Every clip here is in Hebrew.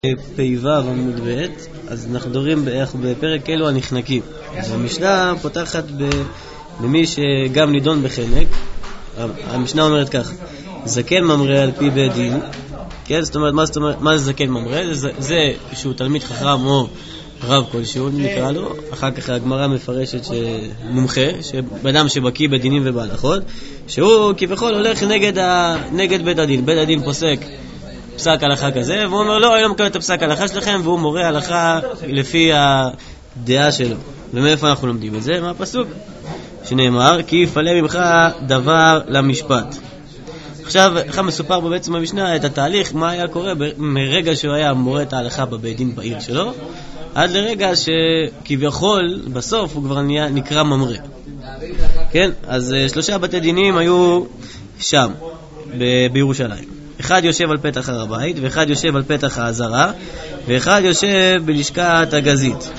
פ"ו עמוד ב', אז אנחנו מדברים בפרק אלו הנחנקים. המשנה פותחת במי שגם נידון בחנק. המשנה אומרת כך: זקן ממרא על פי בית דין. כן, זאת אומרת, מה זה זקן ממרא? זה שהוא תלמיד חכם או רב כלשהו נקרא לו. אחר כך הגמרא מפרשת שמומחה, שבאדם שבקיא בדינים ובהלכות, שהוא כביכול הולך נגד בית הדין. בית הדין פוסק פסק הלכה כזה, והוא אומר לא, אני לא מקבל את הפסק הלכה שלכם, והוא מורה הלכה לפי הדעה שלו. ומאיפה אנחנו לומדים את זה? מהפסוק שנאמר, כי יפעלה ממך דבר למשפט. עכשיו, איך מסופר בעצם במשנה את התהליך, מה היה קורה מרגע שהוא היה מורה את ההלכה בבית דין בעיר שלו, עד לרגע שכביכול בסוף הוא כבר נקרא ממרה. כן? אז 3 בתי דינים היו שם, בירושלים. אחד יושב על פתח הר הבית, ואחד יושב על פתח העזרה, ואחד יושב בלשכת הגזית.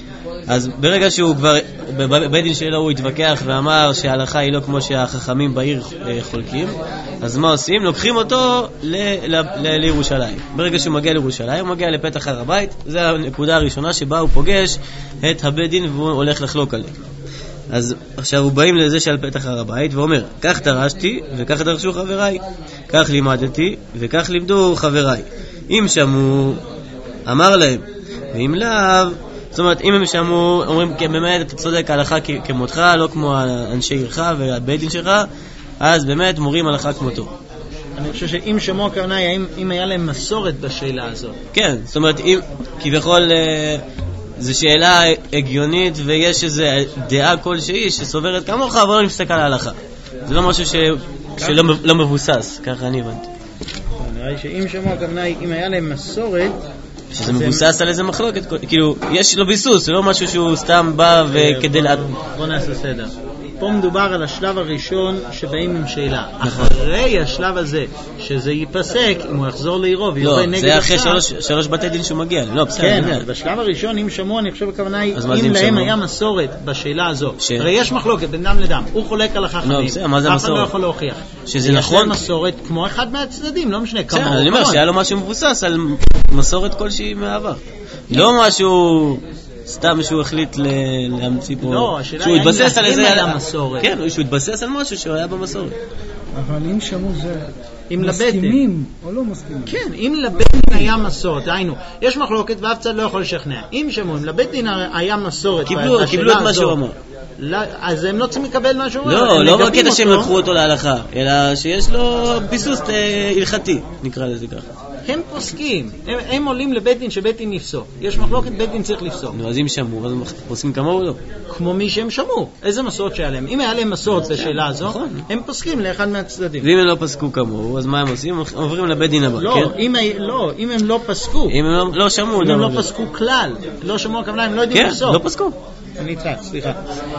אז ברגע שהוא כבר, בבית דין שלו הוא התווכח ואמר שההלכה היא לא כמו שהחכמים בעיר חולקים, אז מה עושים? לוקחים אותו לירושלים. ברגע שהוא מגיע לירושלים, הוא מגיע לפתח הר הבית, זו הנקודה הראשונה שבה הוא פוגש את הבית דין והוא הולך לחלוק עליהם. אז עכשיו הוא באים לזה שעל פתח הר הבית ואומר, כך דרשתי וכך דרשו חבריי, כך לימדתי וכך לימדו חבריי. אם שמעו, אמר להם, ואם לאו, זאת אומרת, אם הם שמעו, אומרים, באמת אתה צודק, ההלכה כמותך, לא כמו אנשי עירך והבית דין שלך, אז באמת מורים הלכה כמותו. אני חושב שאם שמעו הכוונה היא, אם היה להם מסורת בשאלה הזאת. כן, זאת אומרת, אם כביכול זו שאלה הגיונית ויש איזו דעה כלשהי שסוברת כמוך, אבל לא נפסק על ההלכה. זה לא משהו שלא מבוסס, ככה אני הבנתי. נראה לי שאם שמעו הכוונה היא, אם היה להם מסורת, שזה מבוסס על איזה מחלוקת, כאילו, יש לו ביסוס, זה לא משהו שהוא סתם בא וכדי בוא נעשה סדר. פה מדובר על השלב הראשון שבאים עם שאלה. אחרי השלב הזה, שזה ייפסק, אם הוא יחזור לעירו ויובא נגד זה אחרי 3 בתי דין שהוא מגיע. לא, כן, בשלב הראשון, אם שמעו, אני חושב הכוונה היא, אם להם היה מסורת בשאלה הזו. הרי יש מחלוקת בין דם לדם, הוא חולק על החכמים, אף אחד לא יכול להוכיח. שזה נכון? יש להם מסורת כמו אחד מהצדדים, לא משנה כמה. אני אומר שהיה לו משהו מבוסס על מסורת כלשהי מהעבר. לא משהו סתם שהוא החליט להמציא פה. לא, השאלה היא אם היה מסורת. כן, שהוא התבסס על משהו שהוא היה במסורת. אבל אם שמעו זה מסכימים או לא מסכימים? כן, אם לבית דין היה מסורת, היינו, יש מחלוקת ואף צד לא יכול לשכנע. אם שמעו, אם לבית דין היה מסורת, קיבלו את מה שהוא אמר. אז הם לא צריכים לקבל מה שהוא אמר. לא בקטע שהם לקחו אותו להלכה, אלא שיש לו ביסוס הלכתי, נקרא לזה ככה. הם פוסקים, הם עולים לבית דין שבית דין יפסוק. יש מחלוקת, בית דין צריך לפסוק. אז אם שמעו, אז הם פוסקים כמוהו או לא? כמו מי שהם שמעו. איזה מסורת שהיה להם? אם היה להם מסורת בשאלה הזו, הם פוסקים לאחד מהצדדים. ואם הם לא פסקו כמוהו, אז מה הם עושים? הם עוברים לבית דין הבא, כן? אם הם לא פסקו. אם הם לא שמעו. אם הם לא פסקו כלל. לא שמעו הכוונה, הם לא יודעים לפסוק. כן, לא פסקו. אני איתך, סליחה.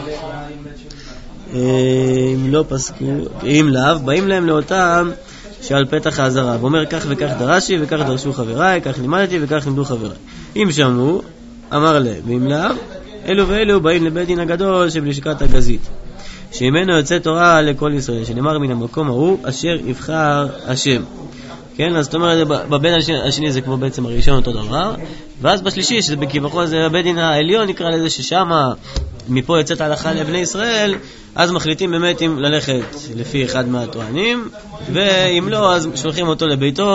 אם לא פסקו, אם לאו, באים להם לאותם שעל פתח העזרה, ואומר כך וכך דרשתי וכך דרשו חבריי, כך לימדתי וכך לימדו חבריי. אם שמעו, אמר להם, ואם לאו, אלו ואלו באים לבית דין הגדול שבלשכת הגזית, שממנו יוצא תורה לכל ישראל, שנאמר מן המקום ההוא אשר יבחר השם. כן, אז זאת אומרת, בבית השני זה כמו בעצם הראשון אותו דבר, ואז בשלישי, שזה בכביכול זה בבית דין העליון, נקרא לזה ששם מפה יוצאת ההלכה לבני ישראל, אז מחליטים באמת אם ללכת לפי אחד מהטוענים, ואם לא, אז שולחים אותו לביתו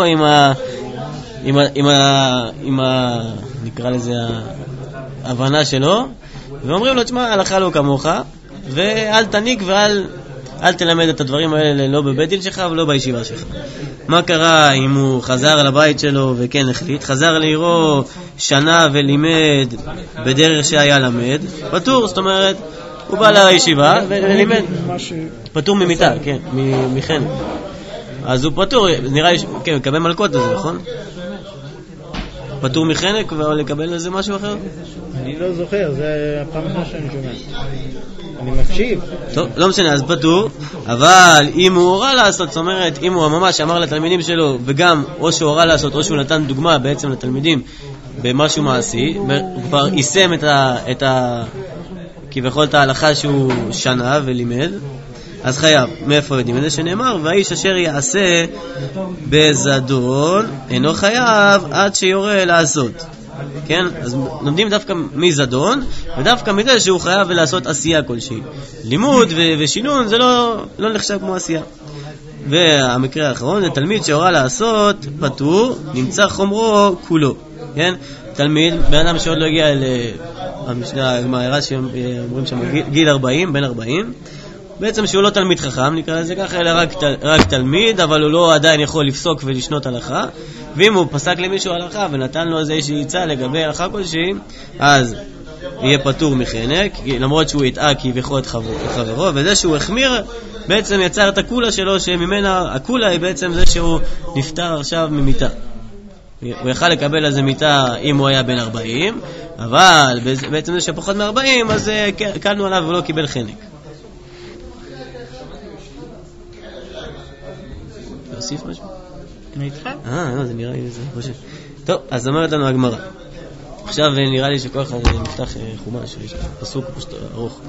עם נקרא לזה ההבנה שלו, ואומרים לו, תשמע, ההלכה לא כמוך, ואל תניק ואל תלמד את הדברים האלה לא בבית דין שלך ולא בישיבה שלך. מה קרה אם הוא חזר לבית שלו וכן החליט, חזר לעירו שנה ולימד בדרך שהיה למד, פטור, זאת אומרת, הוא בא לישיבה ולימד, פטור ממיתה, כן, מחן. אז הוא פטור, נראה לי, כן, מקבל מלכות לזה, נכון? פטור מחנק ולקבל לזה משהו אחר? אני לא זוכר, זה הפעם אחת שאני שומע. אני מקשיב. טוב, לא משנה, אז פטור, אבל אם הוא הורה לעשות, זאת אומרת, אם הוא ממש אמר לתלמידים שלו, וגם או שהוא הורה לעשות, או שהוא נתן דוגמה בעצם לתלמידים במשהו מעשי, הוא כבר יישם כביכול את ההלכה שהוא שנה ולימד, אז חייב. מאיפה יודעים? זה שנאמר, והאיש אשר יעשה בזדון אינו חייב עד שיורה לעשות. כן? אז לומדים דווקא מזדון, ודווקא מזה שהוא חייב לעשות עשייה כלשהי. לימוד ושינון זה לא נחשב כמו עשייה. והמקרה האחרון זה תלמיד שהורה לעשות פטור, נמצא חומרו כולו. כן? תלמיד, בן אדם שעוד לא הגיע למשנה הגמרא שאומרים שם גיל 40, בן 40, בעצם שהוא לא תלמיד חכם, נקרא לזה ככה, אלא רק תלמיד, אבל הוא לא עדיין יכול לפסוק ולשנות הלכה, ואם הוא פסק למישהו הלכה ונתן לו איזושהי עצה לגבי הלכה כלשהי, אז יהיה פטור מחנק, למרות שהוא יטעה כביכול את חברו, וזה שהוא החמיר בעצם יצר את הקולה שלו, שממנה הקולה היא בעצם זה שהוא נפטר עכשיו ממיטה. הוא יכל לקבל איזה מיטה אם הוא היה בן 40, אבל בעצם זה שפחות מ-40, אז קלנו עליו ולא קיבל חנק. להוסיף משהו? אני איתך? לא, זה נראה לי זה חושב. טוב, אז אומרת לנו הגמרא. עכשיו נראה לי שכל אחד נפתח חומש, יש פסוק פשוט ארוך.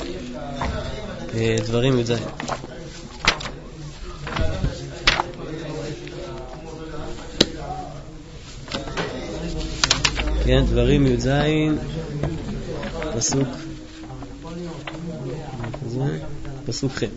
דברים י"ז. כן, דברים י"ז, פסוק ח'.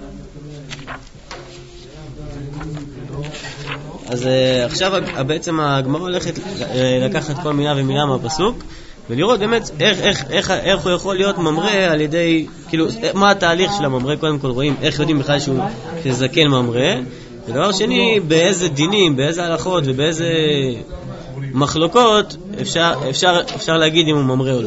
אז עכשיו בעצם הגמרא הולכת לקחת כל מילה ומילה מהפסוק ולראות באמת איך הוא יכול להיות ממרא על ידי, כאילו, מה התהליך של הממרא. קודם כל רואים איך יודעים בכלל שהוא זקן ממרא, ודבר שני, באיזה דינים, באיזה הלכות ובאיזה מחלוקות אפשר להגיד אם הוא ממרא או לא.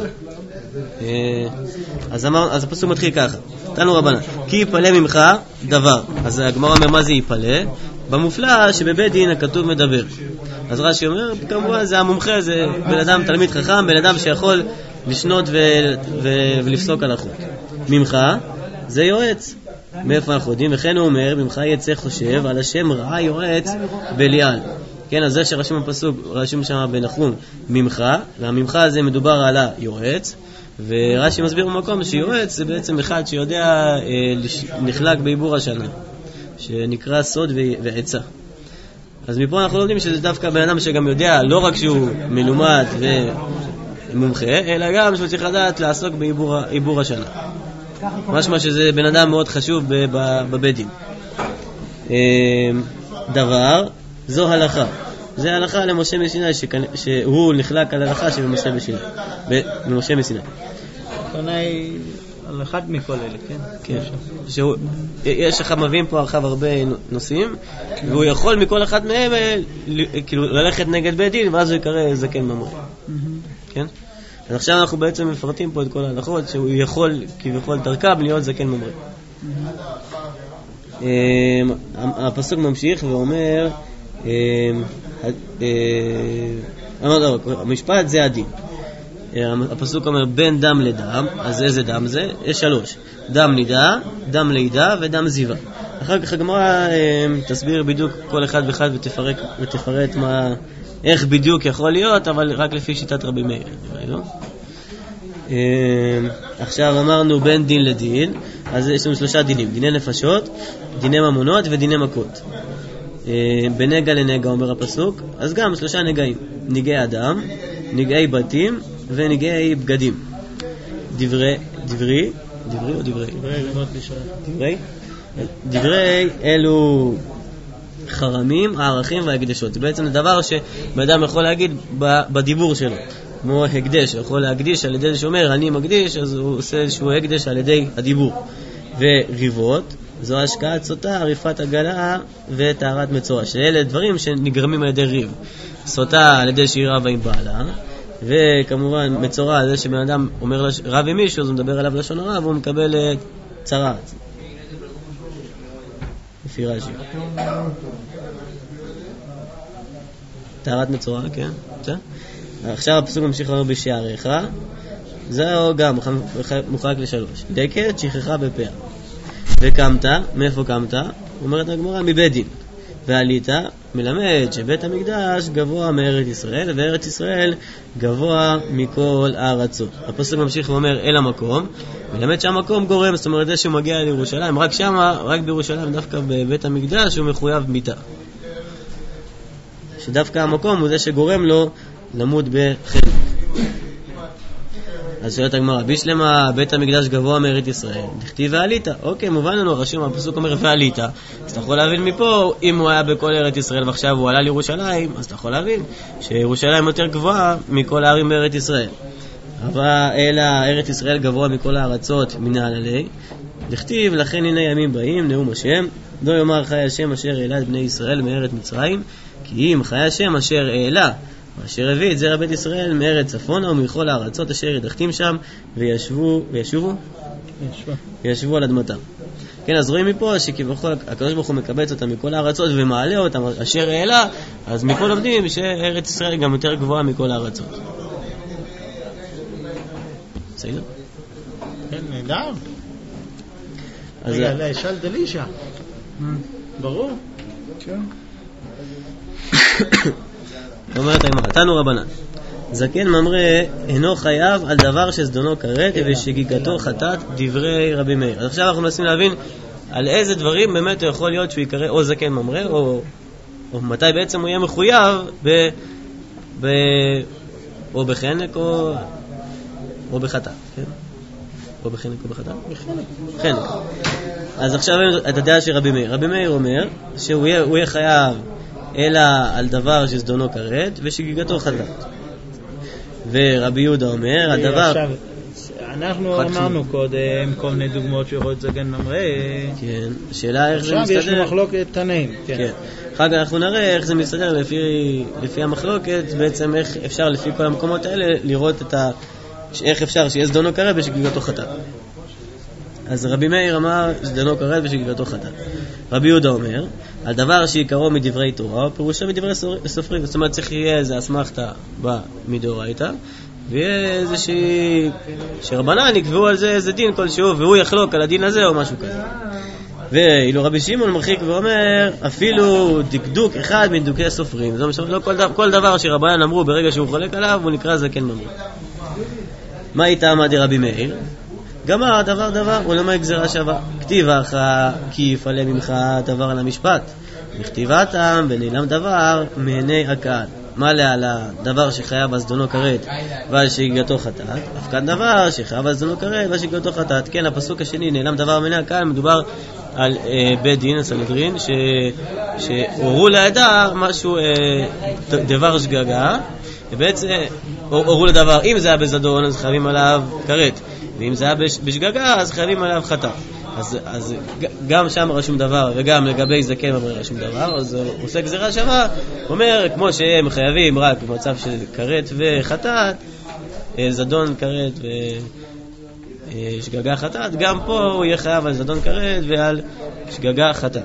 אז הפסוק מתחיל ככה, תנו רבנן, כי יפלא ממך דבר. אז הגמרא אומר מה זה יפלא? במופלא שבבית דין הכתוב מדבר. אז רש"י אומר, כמובן זה המומחה, זה בן אדם תלמיד חכם, בן אדם שיכול לשנות ולפסוק הלכות. ממך זה יועץ. מאיפה אנחנו יודעים? וכן הוא אומר, ממך יצא חושב על השם רעה יועץ בליעל. כן, אז זה שרשום בפסוק, רשום שם בנחום ממך, והממך הזה מדובר על היועץ, ורש"י מסביר במקום שיועץ זה בעצם אחד שיודע נחלק בעיבור השנה, שנקרא סוד ועצה. אז מפה אנחנו לומדים שזה דווקא בן אדם שגם יודע, לא רק שהוא מלומד ומומחה, אלא גם שהוא צריך לדעת לעסוק בעיבור השנה. משמע שזה בן אדם מאוד חשוב בבית דין. דבר, זו הלכה. זה הלכה למשה מסיני, שהוא נחלק על הלכה של משה מסיני. הכוונה היא על אחד מכל אלה, כן? כן. יש לך מביאים פה הרחב הרבה נושאים, והוא יכול מכל אחד מהם כאילו ללכת נגד בית דין, ואז הוא יקרא זקן ממרא. כן? אז עכשיו אנחנו בעצם מפרטים פה את כל ההלכות, שהוא יכול כביכול דרכם להיות זקן ממרא. הפסוק ממשיך ואומר, המשפט זה הדין. הפסוק אומר בין דם לדם, אז איזה דם זה? יש 3, דם נידה, דם לידה ודם זיווה. אחר כך הגמרא תסביר בדיוק כל אחד ואחד ותפרט איך בדיוק יכול להיות, אבל רק לפי שיטת רבי מאיר, לא? עכשיו אמרנו בין דין לדין, אז יש לנו 3 דינים, דיני נפשות, דיני ממונות ודיני מכות. בנגע לנגע אומר הפסוק, אז גם 3 נגעים, נגעי אדם, נגעי בתים ונגעי בגדים. דברי אלו חרמים, הערכים וההקדשות. זה בעצם דבר שבאדם יכול להגיד בדיבור שלו, כמו הקדש, יכול להקדיש על ידי זה שאומר אני מקדיש, אז הוא עושה איזשהו הקדש על ידי הדיבור. וריבות, זו השקעת סוטה, עריפת עגלה וטהרת מצורע, שאלה דברים שנגרמים על ידי ריב. סוטה על ידי שהיא רבה עם בעלה, וכמובן מצורע זה שבן אדם אומר רב עם מישהו, אז הוא מדבר עליו לשון הרע והוא מקבל צרעת. לפי רש"י. טהרת מצורע, כן. עכשיו הפסוק ממשיך לומר בשעריך, זהו גם מוחלק ל3. דקת שכחה בפיה. וקמת, מאיפה קמת? אומרת הגמרא מבית דין. ועלית, מלמד שבית המקדש גבוה מארץ ישראל, וארץ ישראל גבוה מכל הארצות. הפסוק ממשיך ואומר אל המקום, מלמד שהמקום גורם, זאת אומרת זה שהוא מגיע לירושלים, רק שמה, רק בירושלים, דווקא בבית המקדש הוא מחויב מיתה. שדווקא המקום הוא זה שגורם לו למות בחלק. אז שואלת הגמרא, בישלמה בית המקדש גבוה מארץ ישראל, דכתיב ועלית. אוקיי, מובן לנו, רשום, הפסוק אומר ועלית. אז אתה יכול להבין מפה, אם הוא היה בכל ארץ ישראל ועכשיו הוא עלה לירושלים, אז אתה יכול להבין שירושלים יותר גבוהה מכל הערים בארץ ישראל. אבל אלא ארץ ישראל גבוה מכל הארצות מנעל עלי. דכתיב, לכן הנה ימים באים, נאום השם, לא יאמר חי השם אשר העלה את בני ישראל מארץ מצרים, כי אם חי השם אשר העלה אשר הביא את זרע בית ישראל מארץ צפונה ומכל הארצות אשר ידחתים שם וישבו על אדמתם. כן, אז רואים מפה שכביכול הקדוש ברוך הוא מקבץ אותם מכל הארצות ומעלה אותם אשר העלה, אז מפה לומדים שארץ ישראל גם יותר גבוהה מכל הארצות. בסדר? כן, נהדר. רגע, שאל דלישה. ברור? כן. אומרת הגמרא, תנו רבנן, זקן ממרא אינו חייב על דבר שזדונו כרת ושגיגתו חטאת, דברי רבי מאיר. אז עכשיו אנחנו מנסים להבין על איזה דברים באמת יכול להיות שהוא יקרא או זקן ממרא או מתי בעצם הוא יהיה מחויב או בחנק או בחטאת, כן? או בחנק או בחטאת? בחנק. אז עכשיו אתה יודע שרבי מאיר אומר שהוא יהיה חייב אלא על דבר שזדונו כרת ושגיגתו חטאת. ורבי יהודה אומר הדבר... עכשיו, אנחנו אמרנו קודם כל מיני דוגמאות שיכול להיות זקן ממרא. כן, השאלה איך זה מסתדר. עכשיו יש לנו מחלוקת תנאים. כן. אחר כך אנחנו נראה איך זה מסתדר לפי המחלוקת, בעצם איך אפשר לפי כל המקומות האלה לראות איך אפשר שיהיה זדונו כרת ושגיגתו חטאת. אז רבי מאיר אמר שזדונו כרת ושגיגתו חטאת. רבי יהודה אומר על דבר שיקראו מדברי תורה פירושו מדברי סופרים, זאת אומרת צריך יהיה איזה אסמכתה מדאורייתא ויהיה איזושהי שרבנן יקבעו על זה איזה דין כלשהו והוא יחלוק על הדין הזה או משהו כזה. ואילו רבי שמעון מרחיק ואומר אפילו דקדוק אחד מדקדוקי הסופרים, זאת אומרת לא כל דבר שרבנן אמרו ברגע שהוא חולק עליו הוא נקרא זקן ממרא. מה איתה עמד רבי מאיר? גמר דבר הוא למה גזירה שווה. כתיב אחא כי יפעלה ממך דבר על המשפט, וכתיבתם ונעלם דבר מעיני הקהל. מה על הדבר שחייב הזדונו כרת ועל שגיגתו חטאת, אף כאן דבר שחייב הזדונו כרת ועל שגיגתו חטאת. כן, הפסוק השני נעלם דבר מעיני הקהל, מדובר על בית דין הסנהדרין שהורו לעדה משהו דבר שגגה, ובעצם הורו לדבר, אם זה היה בזדון אז חייבים עליו כרת, ואם זה היה בשגגה אז חייבים עליו חטאת. אז גם שם רשום דבר וגם לגבי זקן ממרא רשום דבר, אז הוא עושה גזירה שווה, אומר כמו שהם חייבים רק במצב של כרת וחטאת, זדון כרת ושגגה חטאת, גם פה הוא יהיה חייב על זדון כרת ועל שגגה חטאת.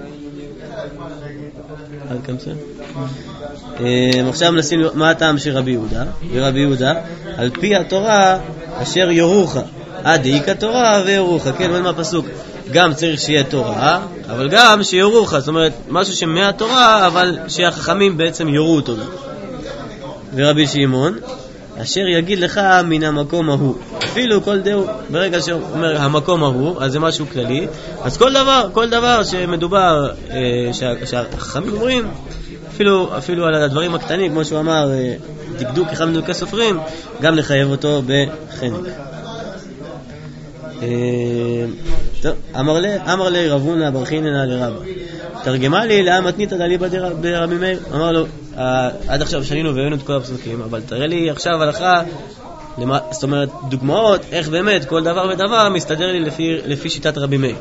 עד כאן בסדר? עכשיו נשים מה הטעם של רבי יהודה. ורבי יהודה על פי התורה אשר יורוך עד דאיקה תורה ויורוך. כן, מה הפסוק? גם צריך שיהיה תורה, אבל גם שיורוך, זאת אומרת משהו שמהתורה אבל שהחכמים בעצם יורו אותו. ורבי שמעון אשר יגיד לך מן המקום ההוא, אפילו כל דהו, ברגע שאומר המקום ההוא אז זה משהו כללי, אז כל דבר שמדובר שהחכמים אומרים, אפילו על הדברים הקטנים כמו שהוא אמר דקדוק אחד מדקדוקי סופרים, גם לחייב אותו בחנק. טוב, אמר לי רבונה ברכיננה לרבא, תרגמה לי למה מתנית דלי ברבי מאיר. אמר לו עד עכשיו שנינו והבאנו את כל הפסוקים, אבל תראה לי עכשיו הלכה, זאת אומרת דוגמאות איך באמת כל דבר ודבר מסתדר לי לפי שיטת רבי מאיר.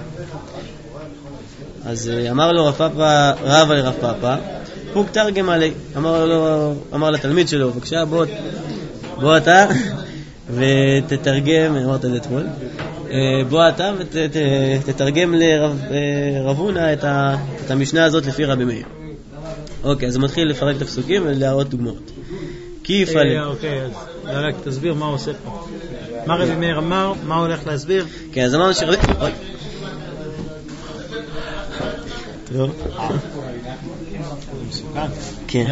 אז אמר לו רבא לרב פאפא, פוק תרגם עלי. אמר לתלמיד שלו, בבקשה בוא אתה ותתרגם, אמרת את זה אתמול, בוא אתה ותתרגם לרבונה את המשנה הזאת לפי רבי מאיר. אוקיי, אז הוא מתחיל לפרק את הפסוקים ולהראות דוגמאות. כיף עלי. אוקיי, אז רק תסביר מה הוא עושה פה. מה רבי מאיר אמר, מה הוא הולך להסביר? כן, אז אמרנו שרבי... כן.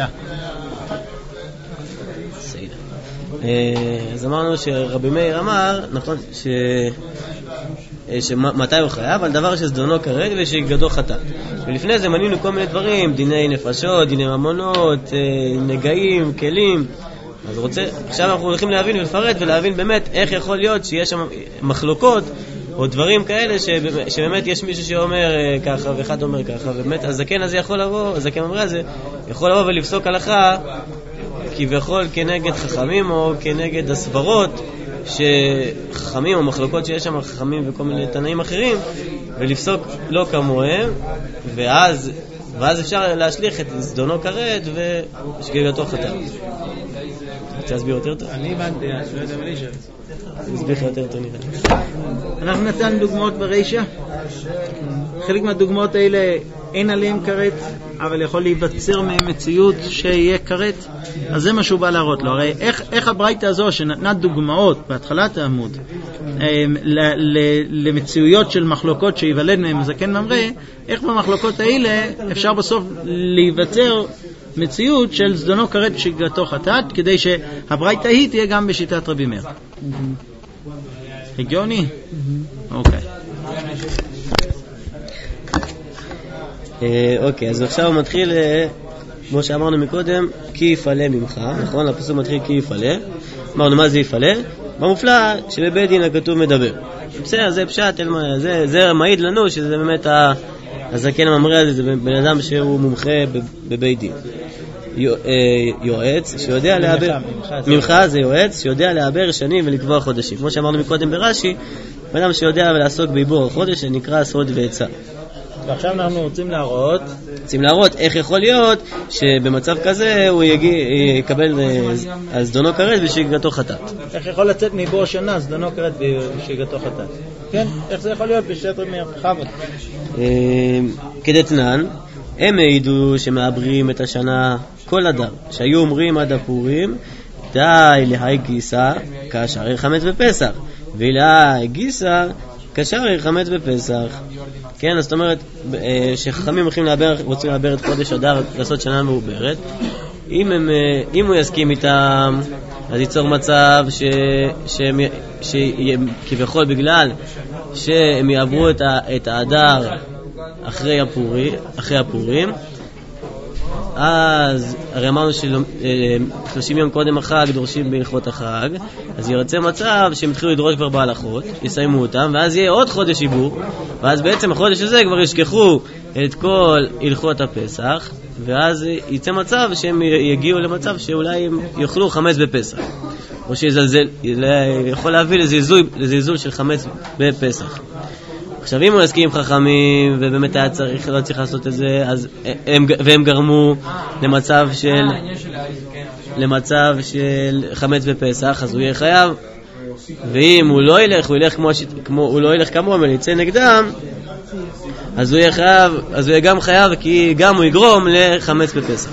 אז אמרנו שרבי מאיר אמר, נכון, שמתי הוא חייב? על דבר שזדונו כרת ושגדו חטאת. ולפני זה מנינו כל מיני דברים, דיני נפשות, דיני ממונות, נגעים, כלים. אז עכשיו אנחנו הולכים להבין ולפרט ולהבין באמת איך יכול להיות שיש שם מחלוקות או דברים כאלה שבאמת יש מישהו שאומר ככה ואחד אומר ככה, ובאמת הזקן הזה יכול לבוא, הזקן אומר הזה, יכול לבוא ולפסוק הלכה כביכול כנגד חכמים או כנגד הסברות שחכמים או מחלוקות שיש שם חכמים וכל מיני תנאים אחרים, ולפסוק לא כמוהם, ואז אפשר להשליך את זדונו כרת ושגגתו חטאת. רוצה להסביר יותר טוב? אני הבנתי, אני לא יודע מה להישאר. אני אסביר לך יותר טוב נראה. אנחנו נתן דוגמאות ברישה. חלק מהדוגמאות האלה אין עליהם כרת, אבל יכול להיווצר מהם מציאות שיהיה כרת. אז זה מה שהוא בא להראות לו. הרי איך הברייתא הזו שנתנה דוגמאות בהתחלת העמוד למציאויות של מחלוקות שיוולד מהם זקן ממרא, איך במחלוקות האלה אפשר בסוף להיווצר מציאות של זדונו כרת ושגגתו חטאת, כדי שהברייתא היא תהיה גם בשיטת רבי מאיר. הגיוני? אוקיי. אוקיי, אז עכשיו הוא מתחיל, כמו שאמרנו מקודם, כי יפעלה ממך, נכון? הפסוק מתחיל כי יפעלה. אמרנו מה זה יפעלה? במופלא שבבית דין הכתוב מדבר. בסדר, זה פשט, זה מעיד לנו שזה באמת הזקן הממרא הזה, זה בן אדם שהוא מומחה בבית דין. יועץ שיודע לעבר, ממך זה יועץ שיודע לעבר שנים ולקבוע חודשים. כמו שאמרנו מקודם ברש"י, בן אדם שיודע לעסוק בעיבור החודש שנקרא סוד ועצה. ועכשיו אנחנו רוצים להראות איך יכול להיות שבמצב כזה הוא יקבל זדונו כרת ושגגתו חטאת. איך יכול לצאת מעיבור השנה זדונו כרת ושגגתו חטאת? כן, איך זה יכול להיות בשיטת רבי מאיר? בכבוד. כדתנן, הם העידו שמעברים את השנה כל אדם שהיו אומרים עד הפורים די להי גיסה כאשר חמץ בפסח ולהי גיסה כאשר חמץ בפסח. כן, אז זאת אומרת שחכמים רוצים לעבר את חודש אדר לעשות שנה מעוברת. אם הוא יסכים איתם אז ייצור מצב שכביכול בגלל שהם יעברו את האדר אחרי הפורים, אז הרי אמרנו ש30 יום קודם החג דורשים בהלכות החג, אז ירצה מצב שהם התחילו לדרוש כבר בהלכות, יסיימו אותם, ואז יהיה עוד חודש עיבור, ואז בעצם החודש הזה כבר ישכחו את כל הלכות הפסח, ואז יצא מצב שהם יגיעו למצב שאולי הם יאכלו חמץ בפסח, או שיזלזל, יכול להביא לזלזול של חמץ בפסח. עכשיו אם הוא יסכים עם חכמים ובאמת לא צריך לעשות את זה, אז והם גרמו למצב של חמץ בפסח, אז הוא יהיה חייב. ואם הוא לא ילך, הוא לא ילך כמוהם אלא יצא נגדם, אז הוא יהיה חייב, אז הוא יהיה גם חייב, כי גם הוא יגרום לחמץ בפסח.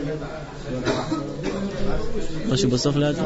משהו בסוף לאט?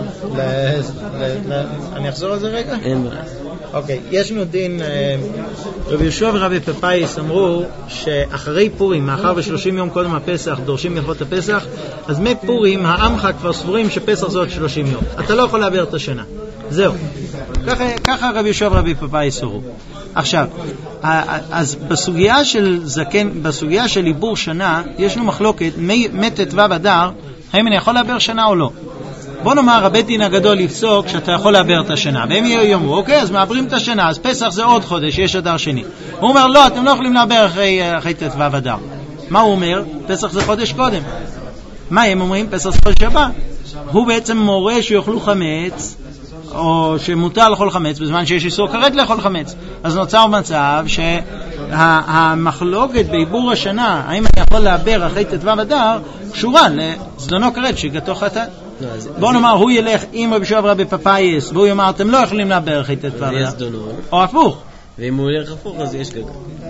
אני אחזור על זה רגע? אין בעיה. אוקיי, יש לנו דין, רבי יהושע ורבי פפאיס אמרו שאחרי פורים, מאחר ו30 יום קודם הפסח דורשים הלכות הפסח, אז מפורים העמך כבר סבורים שפסח זה עוד 30 יום. אתה לא יכול לעבר את השנה. זהו. ככה רבי יהושע ורבי פפאיס אמרו. עכשיו, אז בסוגיה של זקן, בסוגיה של עיבור שנה, יש לנו מחלוקת מט"ו אדר, האם אני יכול לעבר שנה או לא. בוא נאמר, הבית דין הגדול יפסוק שאתה יכול לעבר את השנה, והם יאמרו, אוקיי, אז מעברים את השנה, אז פסח זה עוד חודש, יש אדר שני. הוא אומר, לא, אתם לא יכולים לעבר אחרי ט"ו אדר. מה הוא אומר? פסח זה חודש קודם. מה הם אומרים? פסח זה חודש הבא. הוא בעצם מורה שיאכלו חמץ, או שמותר לאכול חמץ, בזמן שיש איסור כרת לאכול חמץ. אז נוצר מצב שהמחלוקת בעיבור השנה, האם אני יכול לעבר אחרי ט"ו אדר, קשורה לזדונו כרת שגגתו חטאת. בוא נאמר, הוא ילך עם רבי יהושע ורבי פפאיס, והוא יאמר, אתם לא יכולים לעבר אחרי ט"ו אדר. או הפוך. ואם הוא ילך הפוך, אז יש גג.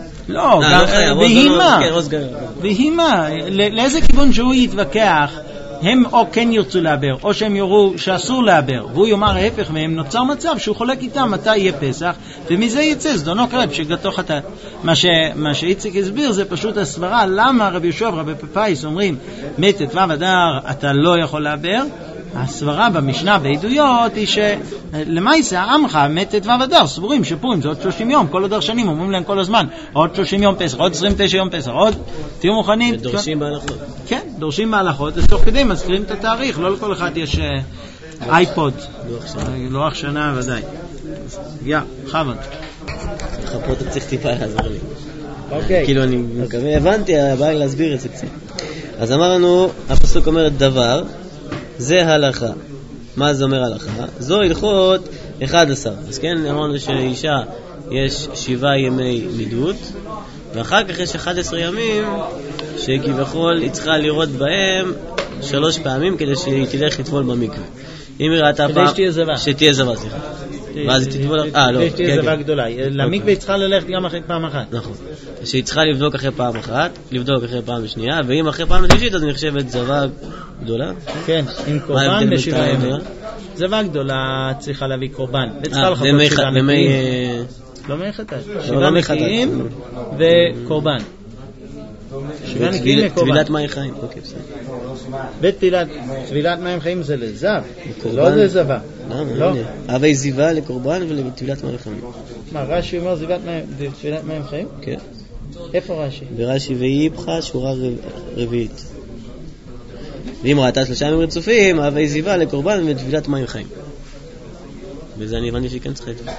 לא, והימה. לאיזה כיוון שהוא יתווכח, הם או כן ירצו לעבר, או שהם יורו שאסור לעבר, והוא יאמר ההפך מהם, נוצר מצב שהוא חולק איתם מתי יהיה פסח, ומזה יצא זדונו קרב שגתו חטאת. מה שאיציק הסביר זה פשוט הסברה למה רבי יהושע ורבי פפאיס אומרים מתת ואדר אתה לא יכול לעבר. הסברה במשנה בעדויות היא שלמעשה העמך מתת ואדר סבורים שפורים זה עוד 30 יום, כל הדרשנים אומרים להם כל הזמן עוד 30 יום פסח, עוד 29 יום פסח, עוד תהיו מוכנים. ודורשים בהלכות. כן, דורשים בהלכות, אז תוך כדי מזכירים את התאריך, לא לכל אחד יש אייפוד, לוח שנה ודאי. חבן. פה אתה צריך טיפה לעזור לי. אוקיי. כאילו אני מקווה, הבנתי, הבא לי להסביר את זה קצת. אז אמרנו, הפסוק אומר דבר, זה הלכה. מה זה אומר הלכה? זו הלכות 11. אז כן, אמרנו שלאישה יש 7 ימי נידות, ואחר כך יש 11 ימים שכביכול היא צריכה לראות בהם 3 פעמים כדי שהיא תלך לטבול במקווה. אם היא ראתה פעם... שתהיה זבה, סליחה. ואז היא תטבול... לא. שתהיה זבה גדולה. למקווה היא צריכה ללכת גם אחרי פעם אחת. נכון. שהיא צריכה לבדוק אחרי פעם אחת, לבדוק אחרי פעם שנייה, ואם אחרי פעם שלישית אז היא נחשבת זבה גדולה. כן, עם קורבן ב7 ימים. זבה גדולה צריכה להביא קורבן. ומי... לא מי חטאת. 7 נקיים וקורבן. 7 נקיים וקורבן. טבילת מים חיים. אוקיי, בסדר. טבילת מים חיים זה לזב, לא זה זבה. לא. הווי זיווה לקורבן ולטבילת מים חיים. מה, רש"י אומר טבילת מים חיים? כן. איפה רש"י? ברש"י ויפחה שורה רביעית. ואם ראתה 3 ימים רצופים, הווי זיווה לקורבן ולטבילת מים חיים. וזה אני הבנתי שכן צריך לתת.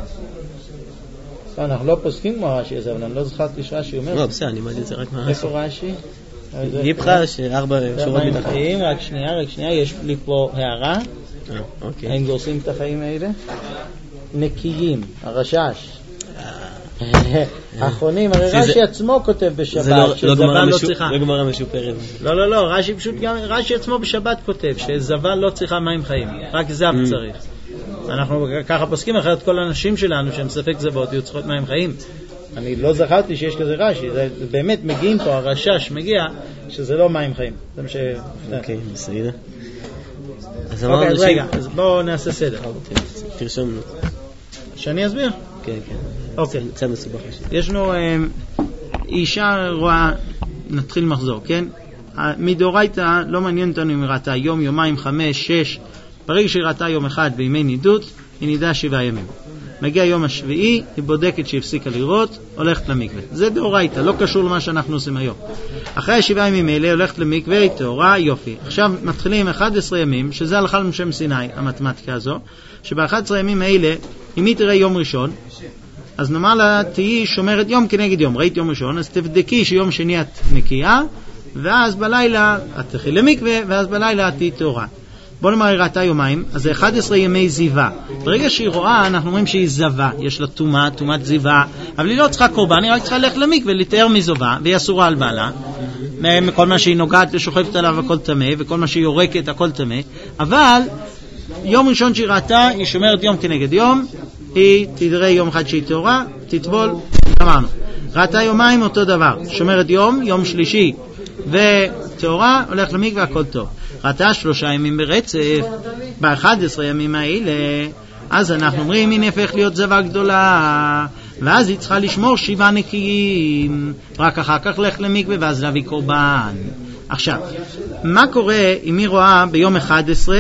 אנחנו לא פוסקים כמו רש"י הזה, אבל אני לא זכרתי שרש"י אומר. לא, בסדר, אני מעדיף את זה רק מהרש"י. איפה רש"י? יפחה ש4 שורות מתחת. רק שנייה, יש לי פה הערה. אוקיי. הם גורסים את החיים האלה? נקיים, הרשש. האחרונים, הרי רש"י עצמו כותב בשבת שזבה לא צריכה. לא גמרא משופרת. לא, רש"י פשוט גם, רש"י עצמו בשבת כותב שזבה לא צריכה מים חיים, רק זב צריך. אנחנו ככה פוסקים, אחרת כל האנשים שלנו שהם ספק זבות יהיו צריכות מים חיים. אני לא זכרתי שיש כזה רש"י, זה באמת מגיעים פה, הרשש מגיע שזה לא מים חיים. זה מה ש... אוקיי, בסדר. אוקיי, אז רגע, אז בואו נעשה סדר. תרשום. שאני אסביר? כן. אוקיי. קצת מסובך. יש לנו אישה רואה, נתחיל מחזור, כן? מדאורייתא לא מעניין אותנו אם היא ראתה יום, יומיים, 5, 6. ברגע שהיא ראתה יום אחד בימי נידות, היא נידה 7 ימים. מגיע יום השביעי, היא בודקת שהפסיקה לראות, הולכת למקווה. זה דאורייתא, לא קשור למה שאנחנו עושים היום. אחרי 7 ימים האלה הולכת למקווה, היא תאורה, יופי. עכשיו מתחילים 11 ימים, שזה הלכה למשה סיני, המתמטיקה הזו, שב-11 ימים האלה, אם היא תראה יום ראשון, אז נאמר לה, תהיי שומרת יום כנגד יום. ראית יום ראשון, אז תבדקי שיום שני את נקייה, ואז בלילה את תלכי למקווה, ואז בלילה את תהיי תאורה. בוא נאמר, היא ראתה יומיים, אז זה 11 ימי זיווה. ברגע שהיא רואה, אנחנו אומרים שהיא זבה. יש לה תומת זיווה, אבל היא לא צריכה קורבן, היא רק צריכה ללכת למקווה, לתאר מזובה, והיא אסורה על בעלה. כל מה שהיא נוגעת ושוכבת עליו הכל טמא, וכל מה שהיא יורקת הכל טמא. אבל יום ראשון שהיא ראתה, היא שומרת יום כנגד יום, היא תדרה יום אחד שהיא תאורה, תטבול, אמרנו. ראתה יומיים אותו דבר, שומרת יום שלישי ותאורה, הולך למקווה, הכל טוב. ראתה 3 ימים ברצף, ב-11 ימים האלה, אז אנחנו אומרים, היא נהפך להיות זבה גדולה, ואז היא צריכה לשמור 7 נקיים, רק אחר כך לך למקווה ואז להביא קורבן. עכשיו, מה קורה אם היא רואה ביום 11,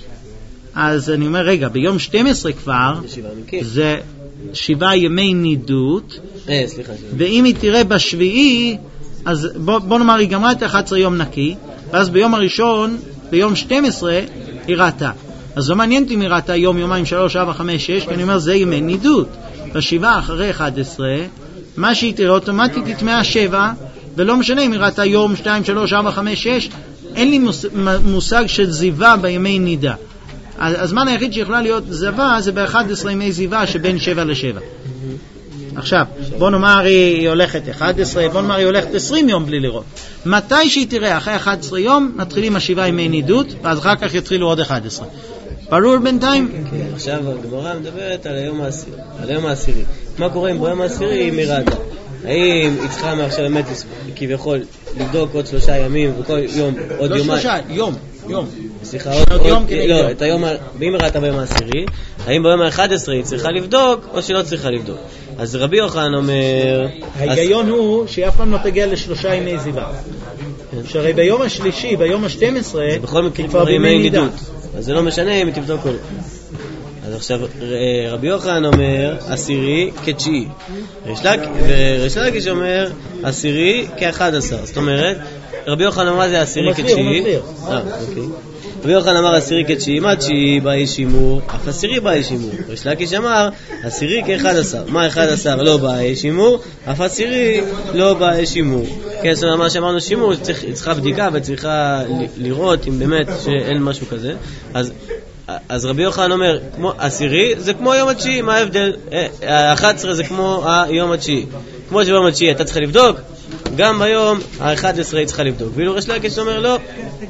אז אני אומר, רגע, ביום 12 כבר, זה 7 ימי נידות, ואם היא תראה בשביעי, אז בוא נאמר, היא גמרה את 11 יום נקי, ואז ביום הראשון, ביום 12, היא ראתה. אז לא מעניינת אם היא ראתה יום, יומיים, 3, 4, 5, 6, כי אני אומר, זה ימי נידות. בשבעה אחרי 11, מה שהיא תראה אוטומטית תתמאה 7, ולא משנה אם היא ראתה יום, 2, 3, 4, 5, 6, אין לי מושג של זיווה בימי נידה. הזמן היחיד שיכולה להיות זבה זה ב-11 ימי זיווה שבין 7 ל-7. עכשיו, בוא נאמר היא הולכת 11, בוא נאמר היא הולכת 20 יום בלי לראות. מתי שהיא תראה אחרי 11 יום, נתחילים 7 ימי נידות, ואז אחר כך יתחילו עוד 11. ברור בינתיים? עכשיו הגמרא מדברת על היום העשירי. מה קורה אם ביום העשירי היא מראתה? האם היא צריכה מעכשיו באמת כביכול לבדוק עוד 3 ימים, וכל יום עוד יומיים. לא 3, יום. סליחה, לא, את היום, ואם ראתה ביום העשירי, האם ביום ה-11 היא צריכה לבדוק, או שלא צריכה לבדוק? אז רבי יוחנן אומר... ההיגיון הוא שהיא אף פעם לא תגיע ל3 ימי זיווה. שהרי ביום השלישי, ביום ה-12, זה בכל מקרה כבר ימי נידות. אז זה לא משנה אם היא תבדוק או לא. אז עכשיו רבי יוחנן אומר 10 כ9. וריש לקיש אומר 10 כ11. זאת אומרת, רבי יוחנן אמר זה 10 כ9. אוקיי. רבי יוחנן אמר 10 כ9, מה 9 באי שימור, אף 10 באי שימור. ריש לקיש אמר 10 כ11. מה 11 לא באי שימור, אף 10 לא באי שימור. כן, זאת אומרת, מה שאמרנו שימור, צריכה בדיקה וצריכה לראות אם באמת שאין משהו כזה. אז רבי יוחנן אומר, 10 זה כמו יום התשיעי, מה ההבדל? 11 זה כמו היום התשיעי. כמו שביום התשיעי אתה צריכה לבדוק, גם ביום ה-11 היא צריכה לבדוק. ואילו ריש לקיש אומר לא,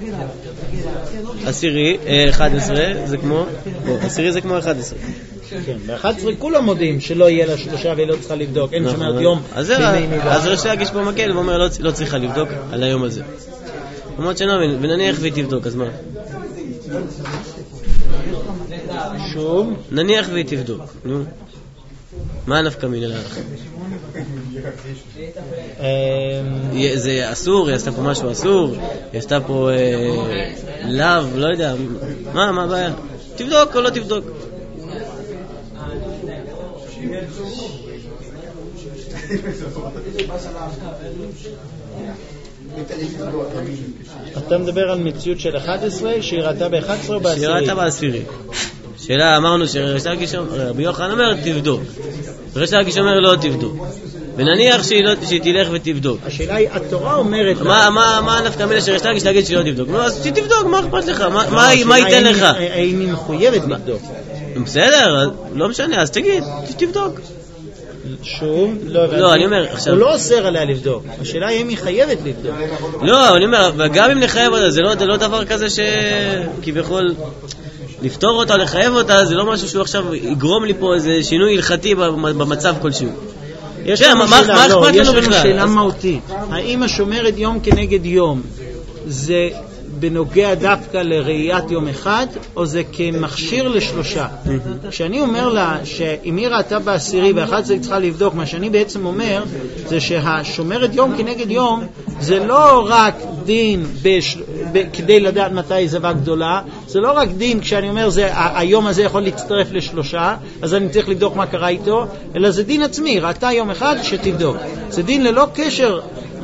11 זה כמו 10 זה כמו 11. כן, ב-11 כולם מודים שלא יהיה לה 3 והיא לא צריכה לבדוק. אין שומרת יום. אז ריש לקיש פה מקל ואומר לא צריכה לבדוק על היום הזה. אומרת שנבין, ונניח והיא תבדוק, אז מה? שוב? נניח והיא תבדוק, נו. מה נפקא מינה להלכה? זה אסור, היא עשתה פה משהו אסור, היא עשתה פה לאו, לא יודע, מה הבעיה? תבדוק או לא תבדוק? אתה מדבר על מציאות של 11 שהיא ראתה ב-11 או ב-10? שהיא ראתה ב-10. שאלה, אמרנו שריש לקיש רבי יוחנן אומר תבדוק, ריש לקיש אומר לא תבדוק, ונניח שהיא תלך ותבדוק. השאלה היא, התורה אומרת מה נפקא מינה שריש לקיש להגיד שהיא לא תבדוק? נו, אז שתבדוק, מה אכפת לך? מה ייתן לך? האם היא מחויבת לבדוק? בסדר, לא משנה, אז תגיד, תבדוק. שוב, לא, אני אומר עכשיו... הוא לא אוסר עליה לבדוק, השאלה היא אם היא חייבת לבדוק. לא, אני אומר, וגם אם נחייב אותה, זה לא דבר כזה שכביכול לפתור אותה, לחייב אותה, זה לא משהו שהוא עכשיו יגרום לי פה איזה שינוי הלכתי במצב כלשהו. יש לנו שאלה מהותית. האם השומרת יום כנגד יום זה בנוגע דווקא לראיית יום אחד, או זה כמכשיר ל3? כשאני אומר לה שאם היא ראתה ב10 ו11 היא צריכה לבדוק, מה שאני בעצם אומר זה שהשומרת יום כנגד יום זה לא רק דין כדי לדעת מתי זווה גדולה, זה לא רק דין כשאני אומר היום הזה יכול להצטרף ל3 אז אני צריך לבדוק מה קרה איתו, אלא זה דין עצמי, ראתה יום אחד שתבדוק. זה דין ללא קשר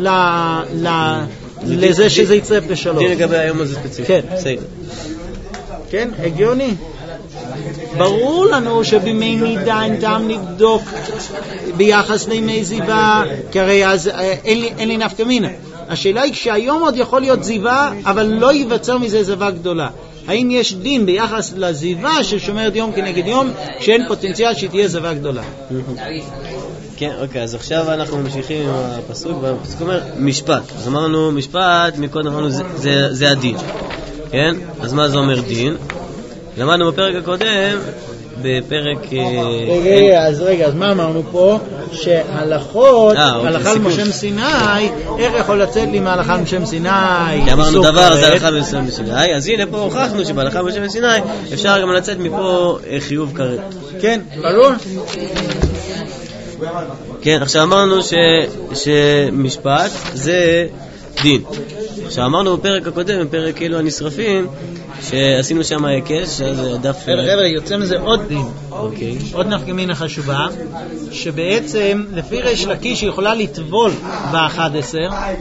לזה שזה יצטרף ל3. דין לגבי היום הזה ספציפי. כן. כן, הגיוני. ברור לנו שבימי נידה אין טעם לבדוק ביחס לימי זיווה, כי הרי אז אין לי נפקא מינה. השאלה היא כשהיום עוד יכול להיות זיווה, אבל לא ייווצר מזה זיווה גדולה. האם יש דין ביחס לזיווה ששומרת יום כנגד יום, כשאין פוטנציאל שתהיה זיווה גדולה? כן, אוקיי, אז עכשיו אנחנו ממשיכים עם הפסוק, והפסוק אומר משפט. אז אמרנו משפט, מקודם אמרנו זה הדין. כן? אז מה זה אומר דין? למדנו בפרק הקודם, בפרק... אז מה אמרנו פה? שהלכות, הלכה למשה מסיני, איך יכול לצאת לי מהלכה למשה מסיני? כי אמרנו דבר זה הלכה למשה מסיני, אז הנה פה הוכחנו שבהלכה למשה מסיני אפשר גם לצאת מפה חיוב כרת. כן, ברור? כן, עכשיו אמרנו שמשפט זה דין. עכשיו אמרנו בפרק הקודם, בפרק כאילו הנשרפים, שעשינו שם היקש, שזה דף... חבר'ה, יוצא מזה עוד דין. אוקיי. עוד נפקא מינה חשובה, שבעצם לפי ריש לקיש היא יכולה לטבול ב-11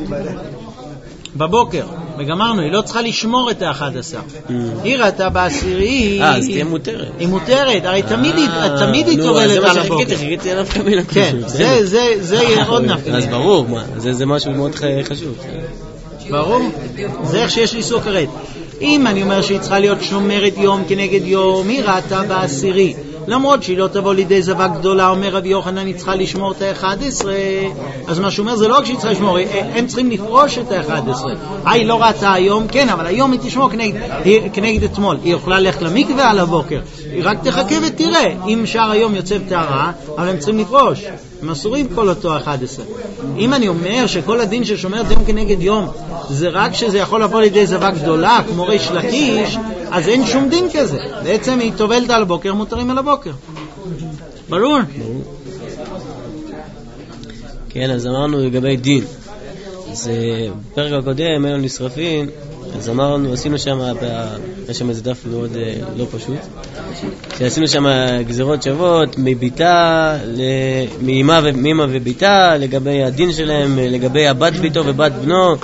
בבוקר, וגמרנו, היא לא צריכה לשמור את ה-11. היא ראתה ב10, אז תהיה מותרת. היא מותרת, הרי תמיד היא טובלת על הבוקר. זה חיכיתי על נפקא מינה. כן, זה יהיה עוד נפקא מינה. אז ברור, זה משהו מאוד חשוב. ברור? זה איך שיש לי סוכרת. אם אני אומר שהיא צריכה להיות שומרת יום כנגד יום, היא ראתה ב10. למרות שהיא לא תבוא לידי זווה גדולה, אומר רבי יוחנן, היא צריכה לשמור את ה-11, אז מה שהוא אומר זה לא רק שהיא צריכה לשמור, הם צריכים לפרוש את ה-11. היא לא ראתה היום, כן, אבל היום היא תשמור כנגד אתמול. היא יכולה ללכת למקווה על הבוקר, היא רק תחכה ותראה, אם שער היום יוצא בטהרה, אבל הם צריכים לפרוש, הם אסורים כל אותו 11. אם אני אומר שכל הדין ששומרת יום כנגד יום זה רק שזה יכול לבוא לידי זווה גדולה כמו ריש לקיש, אז אין שום דין כזה. בעצם היא טובלת על הבוקר, מותרים על הבוקר. ברור? כן, אז אמרנו לגבי דין. אז בפרק הקודם, אלו נשרפים, אז אמרנו, עשינו שם, יש שם איזה דף מאוד לא פשוט, שעשינו שם גזירות שוות מביתה, מאמא וביתה, לגבי הדין שלהם, לגבי הבת ביתו ובת בנו,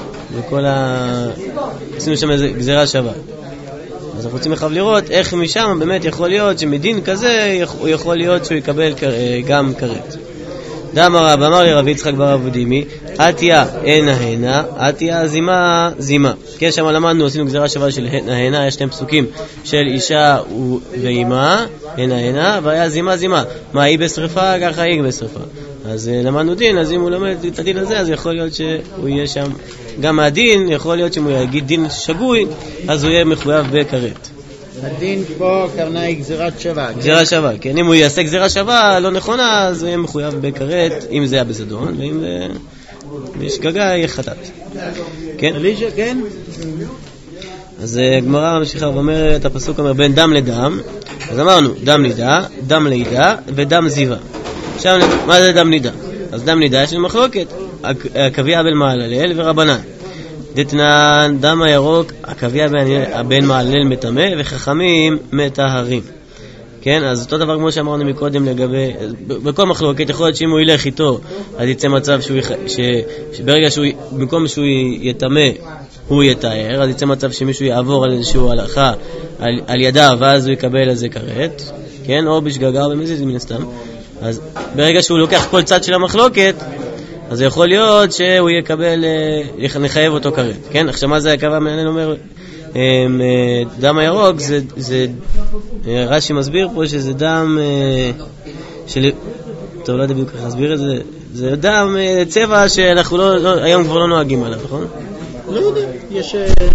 עשינו שם איזה גזירה שווה. אז אנחנו רוצים עכשיו לראות איך משם באמת יכול להיות שמדין כזה הוא יכול להיות שהוא יקבל גם כרת. דאמר רב, אמר לי רב יצחק בר אבודימי, עתיה הנה הנה, עתיה זימה זימה. כן, שם למדנו, עשינו גזירה שווה של הנה הנה, יש שני פסוקים של אישה ואימה, הנה הנה, והיה זימה זימה. מה היא בשריפה, ככה היא בשריפה. אז למדנו דין, אז אם הוא למד את הדין הזה, אז יכול להיות שהוא יהיה שם גם מהדין, יכול להיות שאם הוא יגיד דין שגוי, אז הוא יהיה מחויב בכרת. הדין פה קרנה היא גזירת שווה. גזירה שווה, כן. אם הוא יעשה גזירה שווה לא נכונה, אז הוא יהיה מחויב בכרת, אם זה היה בזדון, ואם זה בשגגה יהיה חטאת. כן? אלישע, כן? אז גמרא ממשיכה ואומרת, הפסוק אומר בין דם לדם, אז אמרנו דם לידה, דם לידה ודם זיווה. עכשיו, מה זה דם לידה? אז דם לידה יש לנו מחלוקת, עקביה בן מהללל ורבנן. דתנן דם הירוק, עקביה בן מהללל מטמא וחכמים מטהרים. כן, אז אותו דבר כמו שאמרנו מקודם לגבי, בכל מחלוקת יכול להיות שאם הוא ילך איתו, אז יצא מצב שברגע שהוא, במקום שהוא יטמא, הוא יטהר, אז יצא מצב שמישהו יעבור על איזשהו הלכה על ידיו, ואז הוא יקבל איזה כרת, כן, או בשגגה או במזיז מן הסתם. אז ברגע שהוא לוקח כל צד של המחלוקת, אז יכול להיות שהוא יקבל, נחייב אותו כרת, כן? עכשיו מה זה הקבע מעניין אומר, דם הירוק, זה רש"י מסביר פה שזה דם של, טוב, לא יודע בדיוק איך להסביר את זה, זה דם צבע שאנחנו היום כבר לא נוהגים עליו, נכון? לא יודע, יש,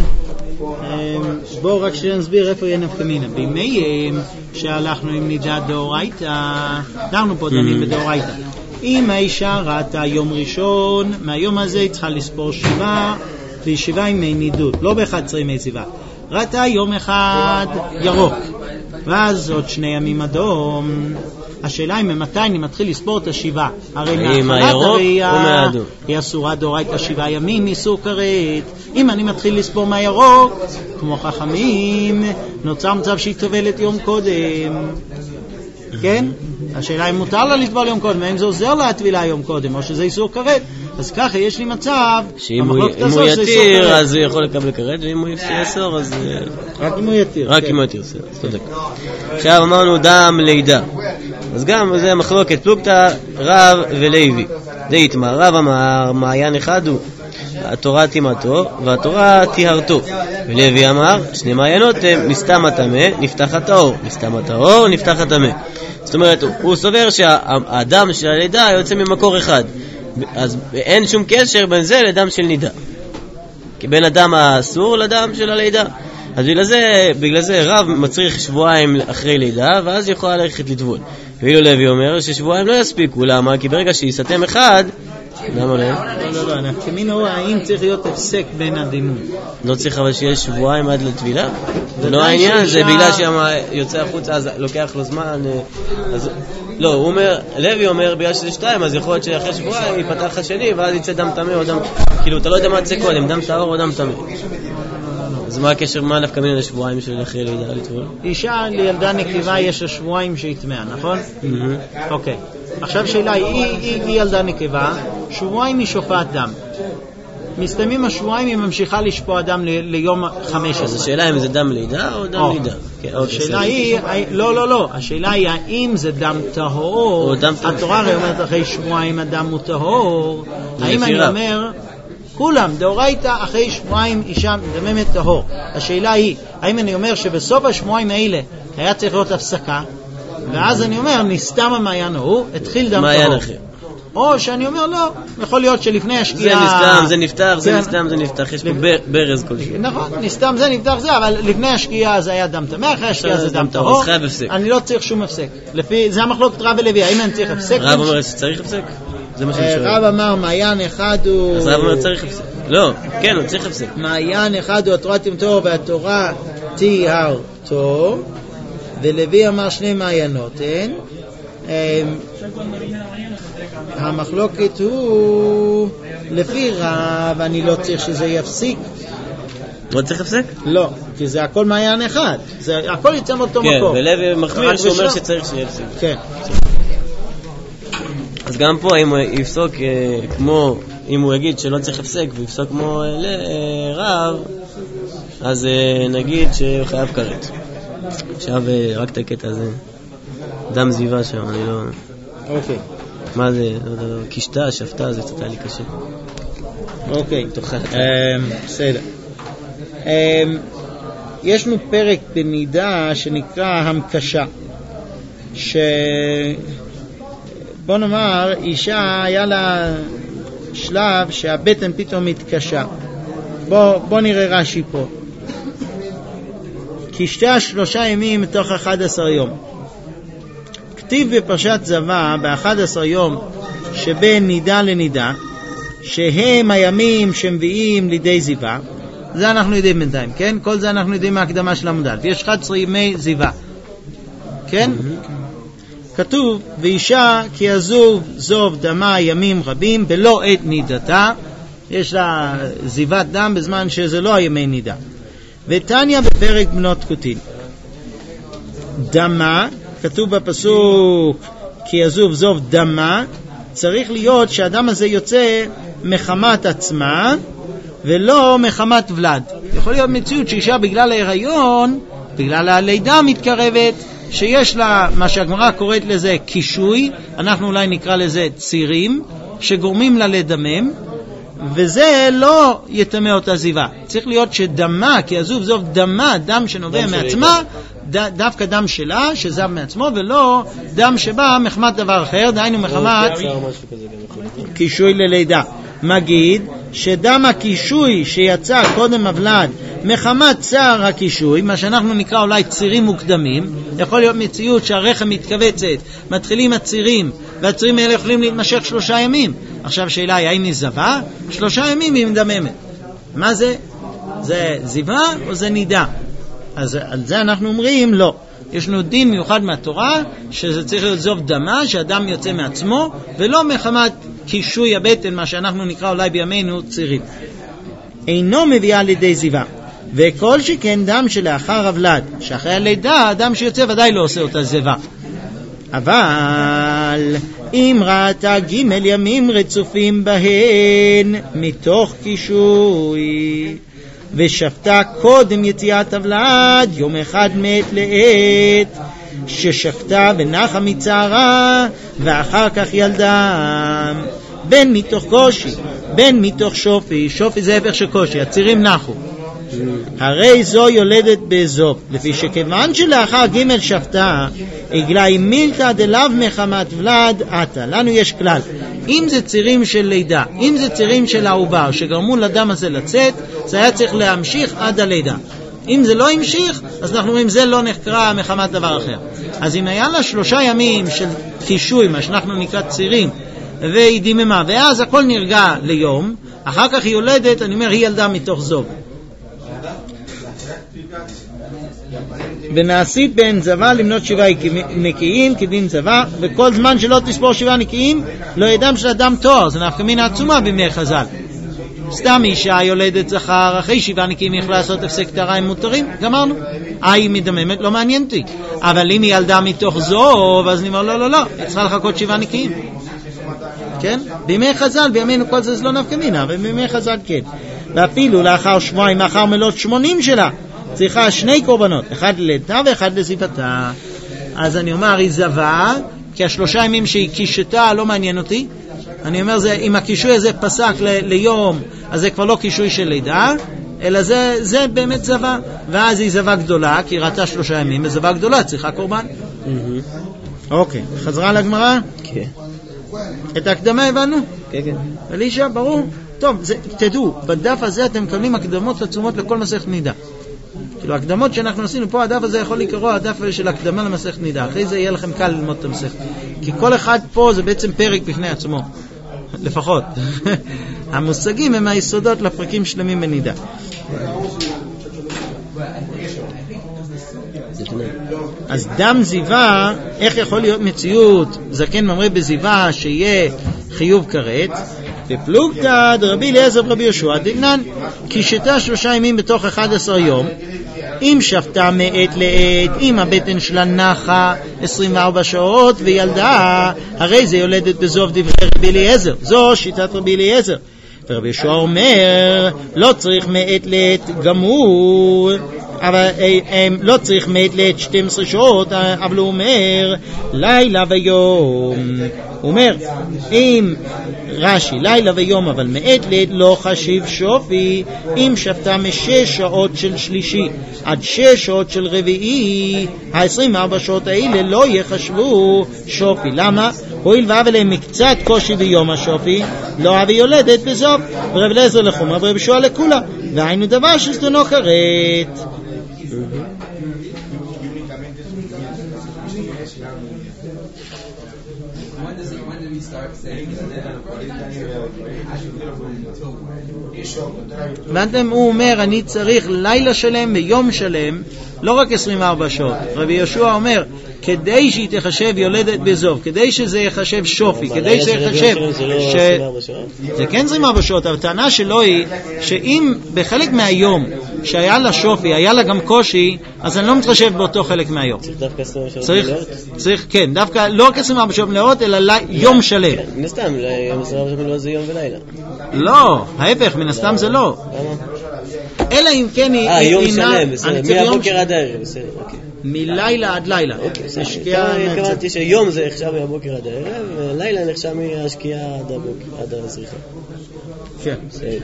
בואו רק שנסביר איפה יהיה נפקא מינה. בימי שהלכנו עם נידה דאורייתא, אנחנו פה דנים בדאורייתא. אם האישה ראתה יום ראשון, מהיום הזה היא צריכה לספור 7, ו7 ימי נידות, לא ב11 ימי זיווה. ראתה יום אחד ירוק, ואז עוד 2 ימים אדום. השאלה היא ממתי אני מתחיל לספור את 7. הרי מהתחלת הראייה היא אסורה דאורייתא 7 ימים איסור כרת. אם אני מתחיל לספור מהירוק, כמו חכמים, נוצר מצב שהיא טובלת יום קודם. כן? השאלה אם מותר לה לטבול יום קודם, האם זה עוזר לה הטבילה יום קודם, או שזה איסור כרת. אז ככה יש לי מצב שאם הוא יתיר אז הוא יכול לקבל כרת, ואם הוא יאסור אז רק אם הוא יתיר. רק אם הוא יתיר, צודק. עכשיו אמרנו דם לידה, אז גם זה מחלוקת פלוגתא רב ולוי. דאיתמא רב אמר מעיין אחד הוא התורה תימתו והתורה תיהרתו, ולוי אמר 2 מעיינות הם מסתם הטמא נפתח הטהור, מסתם הטהור נפתח הטמא. זאת אומרת הוא סובר שהדם של הלידה יוצא ממקור אחד, אז אין שום קשר בין זה לדם של נידה, כי בין הדם האסור לדם של הלידה. אז בגלל זה רב מצריך 2 שבועות אחרי לידה, ואז יכול ללכת לטבול. ואילו לוי אומר ששבועיים לא יספיקו. למה? כי ברגע שיסתם אחד, למה לא? לא, נפקמין הוא האם צריך להיות הפסק בין הדימון. לא צריך אבל שיש 2 שבועות עד לטבילה? זה לא העניין, זה בגלל שיוצא החוצה אז לוקח לו זמן. לא, הוא אומר, לוי אומר בגלל שזה 2, אז יכול להיות שאחרי 2 שבועות ייפתח השני, ואז יצא דם טמא או דם, כאילו אתה לא יודע מה יצא קודם, דם טהור או דם טמא. אז מה הקשר, מה נפקמין לשבועיים של אחרי לידה לטבול? אישה לילדה נקבה יש 2 שבועות שהיא טמאה, נכון? אוקיי. עכשיו שאלה, היא ילדה נקבה, 2 שבועות היא שופעת דם. מסתיימים 2 שבועות היא ממשיכה לשפוע דם ליום 15. אז השאלה אם זה דם לידה או דם לידה? השאלה היא, לא, השאלה היא האם זה דם טהור. התורה הרי אומרת אחרי 2 שבועות הדם הוא טהור. האם אני אומר כולם, דאורייתא אחרי 2 שבועות אישה מדממת טהור. השאלה היא, האם אני אומר שבסוף 2 שבועות האלה היה צריך להיות הפסקה, ואז אני אומר, נסתם המעיין ההוא, התחיל דם טהור. או שאני אומר, לא, יכול להיות שלפני השקיעה... זה נפתח, זה נסתם, זה נפתח, יש פה ברז כלשהו. נכון, נסתם זה נפתח זה, אבל לפני השקיעה זה היה דם טמא, אחרי השקיעה זה דם טהור. אז חייב הפסק. אני לא צריך שום הפסק. זה המחלוקת רב ולוי, האם אני צריך הפסק? רב אומר שצריך הפסק? זה מה שאני שואל. רב אמר, מעיין אחד הוא... אז רב אומר צריך הפסק. לא, כן, הוא צריך הפסק. מעיין אחד הוא התורה תמתור והתורה תיארתו, ולוי אמר שני מעיינות, אין? המחלוקת הוא לפי רב, אני לא צריך שזה יפסיק. לא צריך הפסק? לא, כי זה הכל מעיין אחד, זה הכל יצא מאותו מקום. כן, ולוי מחמיר שאומר שצריך שיהיה הפסק. כן. אז גם פה אם הוא יפסוק כמו, אם הוא יגיד שלא צריך הפסק ויפסוק כמו רב, אז נגיד שהוא חייב כרת. עכשיו רק את הקטע הזה, דם זיווה שם, אני לא... אוקיי. מה זה? קשתה, שפתה, זה קצת היה לי קשה. אוקיי. בסדר. יש לנו פרק בנידה שנקרא המקשה, בוא נאמר, אישה היה לה שלב שהבטן פתאום מתקשה. בוא נראה רש"י פה. קשתה 3 ימים מתוך 11 יום. כתיב בפרשת זבה ב11 יום שבין נידה לנידה, שהם הימים שמביאים לידי זיווה. זה אנחנו יודעים בינתיים, כן? כל זה אנחנו יודעים מהקדמה של עמוד א'. יש 11 ימי זיווה, כן? כתוב, ואישה כי עזוב זוב דמה ימים רבים בלא עת נידתה, יש לה זיבת דם בזמן שזה לא הימי נידה. ותניה בפרק בנות קוטין, דמה, כתוב בפסוק כי עזוב זוב דמה, צריך להיות שהדם הזה יוצא מחמת עצמה ולא מחמת ולד. יכול להיות מציאות שאישה בגלל ההיריון, בגלל הלידה מתקרבת, שיש לה מה שהגמרא קוראת לזה קישוי, אנחנו אולי נקרא לזה צירים, שגורמים לה לדמם, וזה לא יטמא אותה זיווה. צריך להיות שדמה, כי עזוב זוב דמה, דם שנובע מעצמה, דווקא דם שלה שזב מעצמו, ולא דם שבא מחמת דבר אחר, דהיינו מחמת קישוי ללידה. מגיד שדם הקישוי שיצא קודם הוולד מחמת צער הקישוי, מה שאנחנו נקרא אולי צירים מוקדמים, יכול להיות מציאות שהרחם מתכווצת, מתחילים הצירים, והצירים האלה יכולים להתמשך 3 ימים. עכשיו שאלה היא, האם היא זבה? 3 ימים היא מדממת. מה זה? זה זיווה או זה נידה? אז על זה אנחנו אומרים לא. יש לנו דין מיוחד מהתורה שזה צריך להיות זוב דמה, שהדם יוצא מעצמו, ולא מחמת קישוי הבטן, מה שאנחנו נקרא אולי בימינו צירים. אינו מביאה לידי זיווה, וכל שכן דם שלאחר הוולד, שאחרי הלידה הדם שיוצא ודאי לא עושה אותה זיווה. אבל אם ראתה ג' ימים רצופים בהן מתוך קישוי, ושפטה קודם יציאת הוולד יום אחד מעת לעת, ששפטה ונחה מצערה ואחר כך ילדה, בין מתוך קושי בין מתוך שופי, שופי זה הפך של קושי, הצירים נחו, הרי זו יולדת בזוב, לפי שכיוון שלאחר ג' שפטה עגלה עם מילתא דלאו מחמת ולד עתה. לנו יש כלל, אם זה צירים של לידה, אם זה צירים של העובר שגרמו לדם הזה לצאת, זה היה צריך להמשיך עד הלידה. אם זה לא המשיך, אז אנחנו אומרים זה לא נחקרה מחמת דבר אחר. אז אם היה לה 3 ימים של קישוי, מה שאנחנו נקרא צירים, והיא דיממה, ואז הכל נרגע ליום, אחר כך היא יולדת, אני אומר, היא ילדה מתוך זוב. ונעשית בין זבה למנות 7 נקיים כדין זבה, וכל זמן שלא תספור 7 נקיים לא ידם של אדם תואר. זה נפקא מינה עצומה בימי חז"ל. סתם אישה יולדת זכר, אחרי 7 נקיים יכולה לעשות הפסק טהרה עם מותרים, גמרנו. היא מדממת, לא מעניינתי. אבל אם היא ילדה מתוך זוב, אז אני אומר לא, היא צריכה לחכות 7 נקיים. כן? בימי חז"ל, בימינו כל זה לא נפקא מינה, אבל בימי חז"ל כן. ואפילו לאחר 2 שבועות, לאחר מלות 80 שלה, צריכה 2 קורבנות, 1 ללידתה ו1 לזיוותה. אז אני אומר, היא זבה, כי 3 ימים שהיא קישתה לא מעניין אותי. אני אומר, אם הקישוי הזה פסק ליום, אז זה כבר לא קישוי של לידה, אלא זה באמת זבה. ואז היא זבה גדולה, כי היא ראתה 3 ימים, וזבה גדולה צריכה קורבן. אוקיי, חזרה לגמרא? כן. את ההקדמה הבנו? כן, כן. אלישע, ברור? טוב, תדעו, בדף הזה אתם מקבלים הקדמות עצומות לכל מסכת נידה. כאילו, הקדמות שאנחנו עשינו פה, הדף הזה יכול לקרוא הדף של הקדמה למסכת נידה. אחרי זה יהיה לכם קל ללמוד את המסכת. כי כל אחד פה זה בעצם פרק בפני עצמו. לפחות. המושגים הם היסודות לפרקים שלמים בנידה. אז דם זיווה, איך יכול להיות מציאות זקן ממרא בזיווה שיהיה חיוב כרת? בפלוגתא דרבי אליעזר ורבי יהושע דגנן, כי שתה 3 ימים בתוך 11 יום, אם שפטה מעת לעת, אם הבטן שלה נחה 24 שעות וילדה, הרי זה יולדת בזוב דברי רבי אליעזר. זו שיטת רבי אליעזר. ורבי יהושע אומר, לא צריך מעת לעת גמור, אבל לא צריך מעת לעת 12 שעות, אבל הוא אומר לילה ויום. הוא אומר, אם רש"י לילה ויום אבל מעת לעת לא חשיב שופי, אם שפטה מ6 שעות של שלישי עד 6 שעות של רביעי, ה-24 שעות האלה לא יחשבו שופי. למה? הואיל ואב אליהם מקצת קושי ביום השופי, לא אבי יולדת בזוב, ורב אליעזר לחומרה ורב יהושע לכולה, והיינו דבר שזדונו כרת. ואתם, הוא אומר, אני צריך לילה שלם ויום שלם, לא רק 24 שעות. רבי יהושע אומר, כדי שהיא תחשב יולדת בזוב, כדי שזה יחשב שופי, כדי שזה יחשב זה כן 24 שעות, אבל הטענה שלו היא שאם בחלק מהיום שהיה לה שופי, היה לה גם קושי, אז אני לא מתחשב באותו חלק מהיום. צריך דווקא 24 שעות מלאות? צריך, כן, דווקא לא רק 24 שעות מלאות, אלא יום שלם. מן הסתם, יום 24 שעות מלאות זה יום ולילה. לא, ההפך, מן הסתם זה לא. אלא אם כן היא... יום שלם, בסדר, מהבוקר עד הערב, בסדר, אוקיי. מלילה עד לילה. התכוונתי שיום זה נחשב מהבוקר עד הערב, ולילה נחשב מהשקיעה עד הזריחה. כן.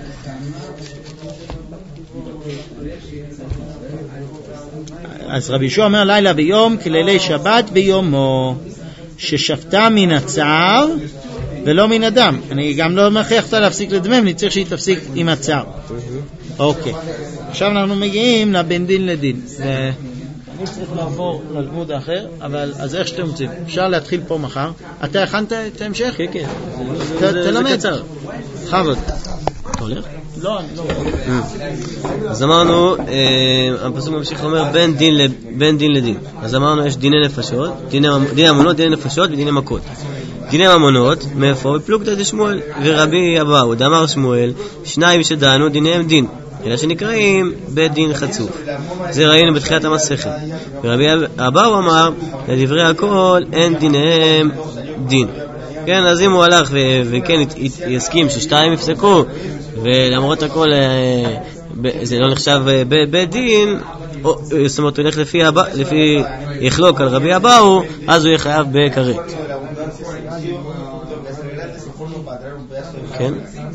אז רבי יהושע אומר לילה ויום כלילי שבת ביומו, ששפטה מן הצער ולא מן הדם. אני גם לא מכריח אותה להפסיק לדמם, אני צריך שהיא תפסיק עם הצער. אוקיי, עכשיו אנחנו מגיעים לבן דין לדין. אני צריך לעבור ללמוד האחר, אבל אז איך שאתם רוצים, אפשר להתחיל פה מחר. אתה הכנת את ההמשך? כן, כן. תלמד. חבוד. אתה הולך? לא, אני לא. אז אמרנו, הפסוק ממשיך אומר בין דין לדין. אז אמרנו יש דיני נפשות, דיני ממונות, דיני נפשות ודיני מכות. דיני ממונות, מאיפה? בפלוגתא דשמואל ורבי אבאו, דאמר שמואל, 2 שדנו דיניהם דין, אלא שנקראים בית דין חצוף. זה ראינו בתחילת המסכת. ורבי אבאו אמר, לדברי הכל אין דיניהם דין. כן, אז אם הוא הלך וכן יסכים ש2 יפסקו, ולמרות הכל זה לא נחשב בית דין, זאת אומרת הוא ילך לפי יחלוק על רבי אבאו, אז הוא יהיה חייב בכרת. כן?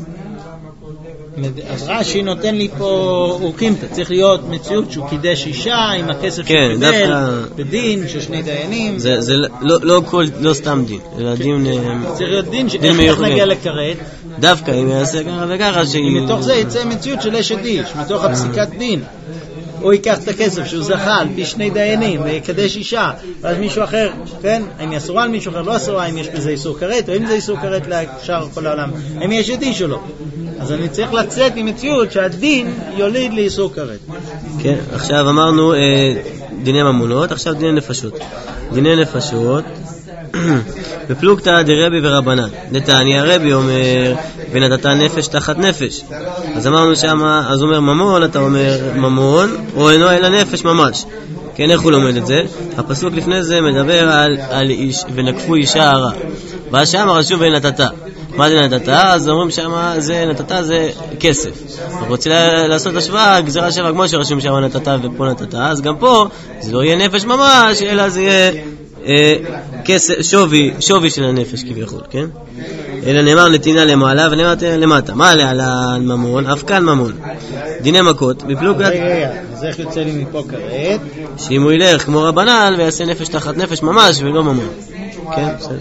אז רש"י נותן לי פה אורקימתא, צריך להיות מציאות שהוא קידש אישה עם הכסף שקיבל בדין של 2 דיינים. זה לא סתם דין, אלא דין צריך להיות דין שאיך נגיע לכרת דווקא אם יעשה ככה וככה מתוך זה יצא מציאות של אשת איש, מתוך הפסיקת דין. הוא ייקח את הכסף שהוא זכה על פי 2 דיינים ויקדש אישה, ואז מישהו אחר, כן, אם היא אסורה על מישהו אחר, לא אסורה, אם יש בזה איסור כרת, או אם זה איסור כרת לשאר כל העולם, אם יש את איש או לא. אז אני צריך לצאת ממציאות שהדין יוליד לאיסור כרת. כן, עכשיו אמרנו דיני ממונות, עכשיו דיני נפשות. דיני נפשות בפלוגתא דרבי ורבנן. דתניא רבי אומר ונתת נפש תחת נפש. אז אמרנו שמה, אז אומר ממון, אתה אומר ממון, או אינו אלא נפש ממש. כן, איך הוא לומד את זה? הפסוק לפני זה מדבר על איש ונקפו אישה הרע. ואז שם רשום ונתת. מה זה נתת? אז אומרים שמה זה נתת זה כסף. אנחנו רוצים לעשות השוואה, גזירה שבע כמו שרשום שם נתת ופה נתת, אז גם פה זה לא יהיה נפש ממש, אלא זה יהיה כסף, שווי של הנפש כביכול, כן? אלא נאמר נתינה למעלה ונאמר נתינה למטה. מה להלן ממון? אף כאן ממון. דיני מכות בפלוגתא. אז איך יוצא לי מפה כרת? שאם הוא ילך כמו רבנן ויעשה נפש תחת נפש ממש ולא ממון. כן, בסדר.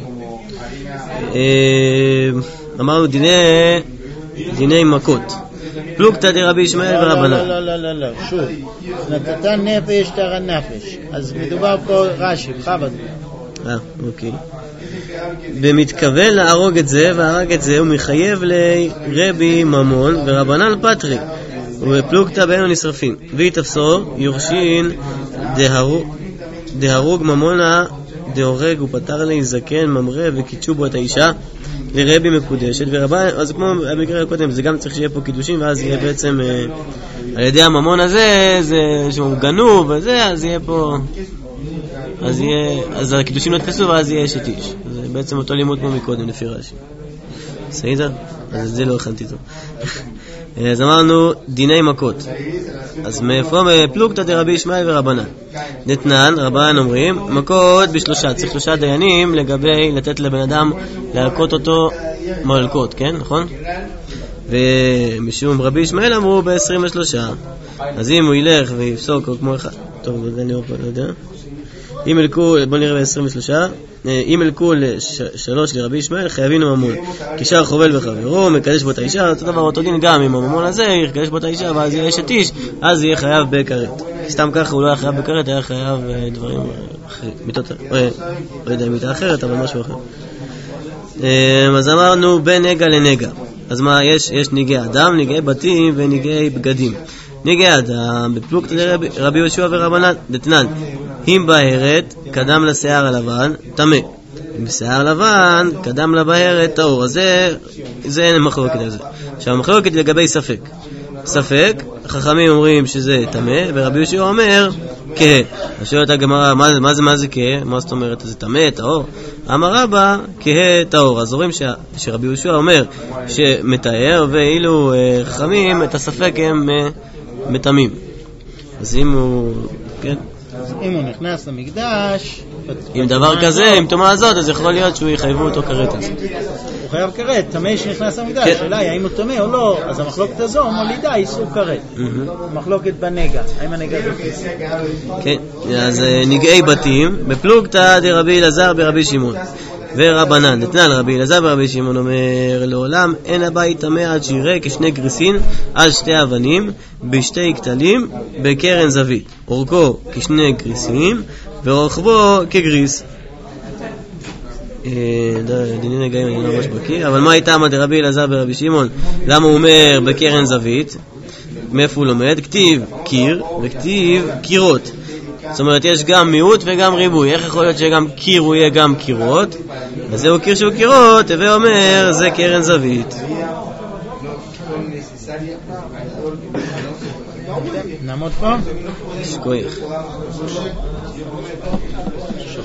אמרנו דיני מכות. פלוגתא דרבי ישמעאל ורבנן. לא, שוב. נתת נפש תחת נפש. אז מדובר פה רש"י, בכבוד. אוקיי. במתכוון להרוג את זה והרג את זה הוא מחייב לרבי ממון ורבנן פטרי ובפלוגתא באינו נשרפים ויתפסו יורשין דהרוג ממונה דהורג ופטר לי זקן ממרה וקידשו בו את האישה לרבי מקודשת ורבנן. אז כמו במקרה הקודם זה גם צריך שיהיה פה קידושים ואז יהיה בעצם על ידי הממון הזה זה שהוא גנוב וזה אז יהיה פה אז הקידושים לא תפסו ואז יהיה אשת איש. זה בעצם אותו לימוד כמו מקודם לפי רש"י. בסדר? אז זה לא הכנתי טוב. אז אמרנו דיני מכות. אז מאיפה? בפלוגתא דרבי ישמעאל ורבנן. דתנן, רבנן אומרים מכות בשלושה. צריך 3 דיינים לגבי לתת לבן אדם להכות אותו מלכות, כן? נכון? ומשום רבי ישמעאל אמרו ב-23. אז אם הוא ילך ויפסוק או כמו אחד טוב, זה נראה פה, לא יודע. אם אלכו, בוא נראה ב-23. אם אלכו 3 לרבי ישמעאל חייבים ממון. כשאר חובל וחברו מקדש בו את האישה. אותו דבר אותו דין גם עם הממון הזה יקדש בו את האישה ואז יהיה אשת איש אז יהיה חייב בכרת. סתם ככה הוא לא היה חייב בכרת, היה חייב דברים אחרים, לא יודע מיטה אחרת אבל משהו אחר. אז אמרנו בין נגע לנגע. אז מה יש ניגי אדם, ניגי בתים וניגי בגדים. ניגי אדם בפלוגתא רבי יהושע ורבנן דתנן אם בהרת קדם לשיער הלבן טמא, אם שיער לבן קדם לבהרת טהור. אז זה אין מחלוקת על זה. עכשיו המחלוקת לגבי ספק החכמים אומרים שזה טמא ורבי יהושע אומר כהה. אז שואלת הגמרא מה זה כהה? מה זאת אומרת? זה טמא טהור? אמר רבא כהה טהור. אז רואים שרבי יהושע אומר שמטהר ואילו חכמים את הספק הם מטמאים. אז אם הוא כן אם הוא נכנס למקדש עם דבר כזה, עם תומה הזאת, אז יכול להיות שהוא יחייבו אותו כרת הזה. הוא חייב כרת, תמה שנכנס למקדש. השאלה היא האם הוא תמה או לא. אז המחלוקת הזו מולידה איסור כרת. מחלוקת בנגע, האם הנגע זה כיסא? כן, אז נגעי בתים בפלוגתא דרבי אלעזר ברבי שמעון ורבנן דתנן רבי אלעזר ברבי שמעון אומר לעולם אין הבית טמא עד שיראה כשני גריסין על 2 אבנים בשתי כתלים בקרן זווית אורכו כשני גריסים ורוחבו כגריס. דיני נגעים אני לא ממש בקיא, אבל מה הייתה עמד רבי אלעזר ברבי שמעון? למה הוא אומר בקרן זווית? מאיפה הוא לומד? כתיב קיר וכתיב קירות. זאת אומרת יש גם מיעוט וגם ריבוי. איך יכול להיות שגם קיר הוא יהיה גם קירות? אז זהו קיר שהוא קירות ואומר זה קרן זווית. נעמוד פה? שכוח